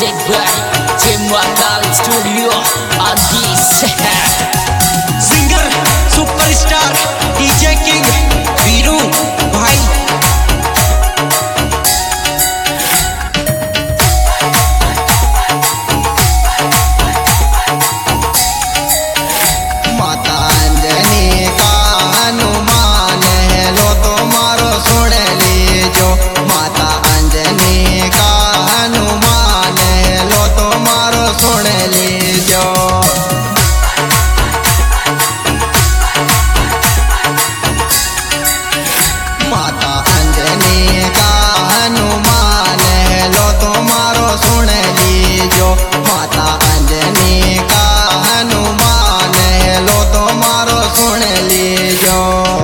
Music by Tim Wakal Studio Adis. Singer superstar DJ king Viru भाई। माता अंजनी का हनुमान है लो तुम्हारो सुन लीजो। माता अंजनी का हनुमान है लो तुम्हारो सुन लीजो। माता अंजनी का हनुमान है लो तुम्हारो सुन लीजो। माता अंजनी का हनुमान है लो तुम्हारो सुन लीजो।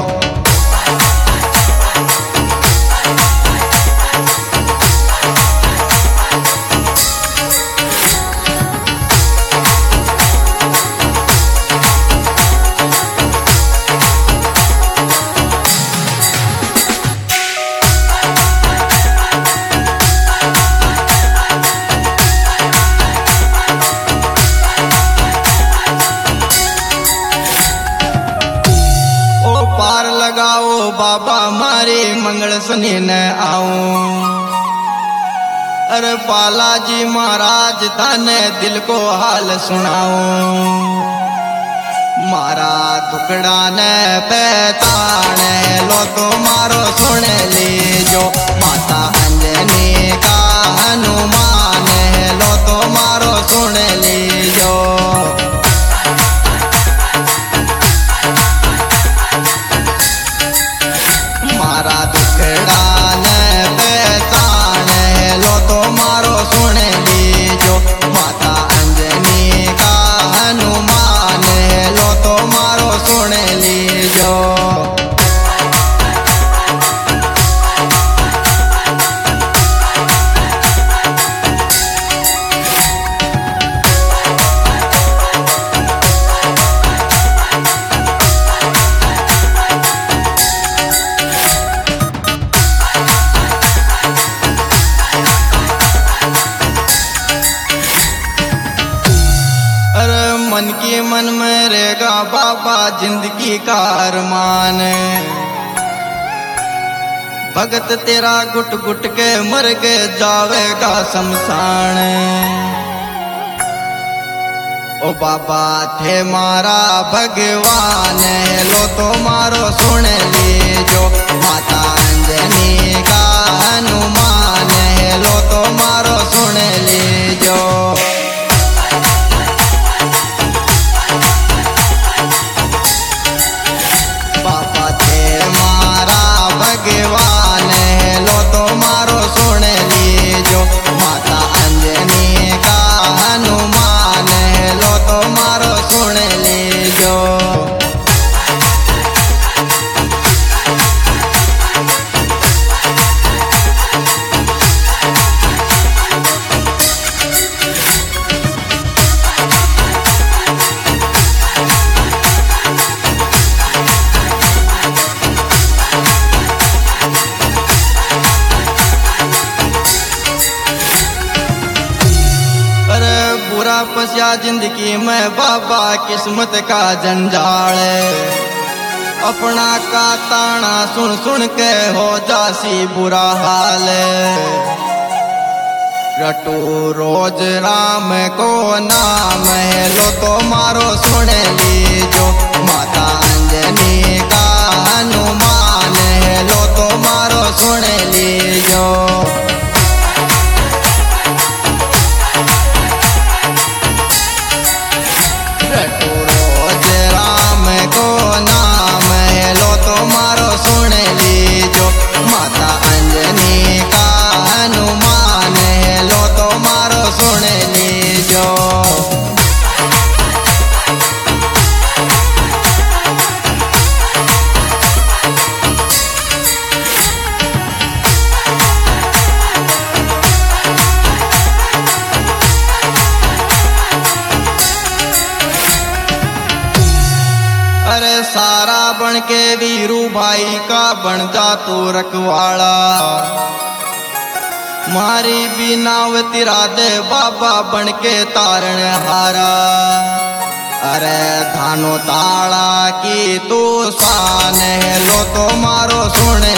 पार लगाओ बाबा मारे मंगल सुनी न आऊं। अरे बालाजी महाराज थाने दिल को हाल सुनाऊं। मारा दुकड़ा ने पहचान लो तुम्हारो सुन लीजो। माता अंजनी का हनुमान है लो तुम्हारो सुन लीजो। मारा दुखड़ा ने पहचान है लो तुम्हारो सुन लीजो। माता अंजनी का हनुमान है लो तुम्हारो सुन लीजो। अरे मन की मन में रहेगा बाबा जिंदगी का अरमान। भगत तेरा गुट गुट के मर के जावेगा शमशान। ओ बाबा थे मारा भगवान लो तुम्हारो सुन लीजो। माता अंजनी का हनुमान लो तुम्हारो सुन लीजो। बाबा थे मारा भगवान लो तुम्हारो सुन लीजो। माता अंजनी का हनुमान लो तुम्हारो सुन लीजो। बुरा फंसा जिंदगी में बाबा किस्मत का जंजाल। अपना का ताना सुन सुन के हो जासी बुरा हाल। रटू रोज राम को नाम है लो तुम्हारो सुन लीजो। माता अंजनी का हनुमान है लो तुम्हारो सुन लीजो। रोज राम को नाम है लो तुम्हारो सुन लीजो। माता अंजनी का हनुमान है लो तुम्हारो सुन लीजो। अरे सारा बन के वीरू भाई का बन जा तू रखवाड़ा। मारी भी नाव तिरा दे बाबा बन के तारण हारा। अरे धानो ताड़ा की तू शान है लो तो मारो सुने